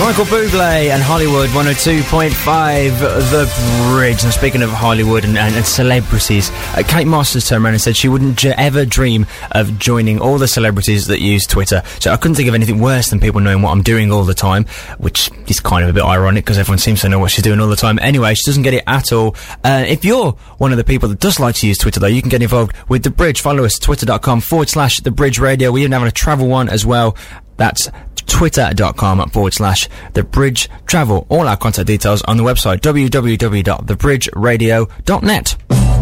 Michael Bublé and Hollywood 102.5 The Bridge. And speaking of Hollywood and celebrities, Kate Moss has turned around and said she wouldn't ever dream of joining all the celebrities that use Twitter. So I couldn't think of anything worse than people knowing what I'm doing all the time, which is kind of a bit ironic because everyone seems to know what she's doing all the time. Anyway, she doesn't get it at all. If you're one of the people that does like to use Twitter, though, you can get involved with The Bridge. Follow us, twitter.com/The Bridge Radio. We're even having a travel one as well. That's twitter.com/The Bridge Travel. All our contact details on the website www.thebridgeradio.net.